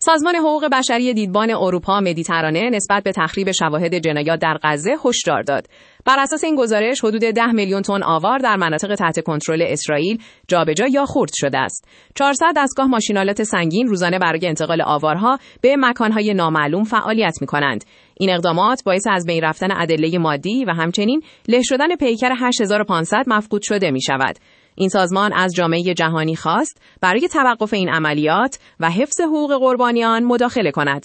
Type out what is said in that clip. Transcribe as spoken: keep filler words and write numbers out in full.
سازمان حقوق بشری دیدبان اروپا مدیترانه نسبت به تخریب شواهد جنایات در غزه هشدار داد. بر اساس این گزارش حدود ده میلیون تن آوار در مناطق تحت کنترل اسرائیل جابجا یا خرد شده است. چهارصد دستگاه ماشین‌آلات سنگین روزانه برای انتقال آوارها به مکان‌های نامعلوم فعالیت می‌کنند. این اقدامات باعث از بین رفتن ادله مادی و همچنین له شدن پیکر هشت هزار و پانصد مفقود شده می‌شود. این سازمان از جامعه جهانی خواست برای توقف این عملیات و حفظ حقوق قربانیان مداخله کند.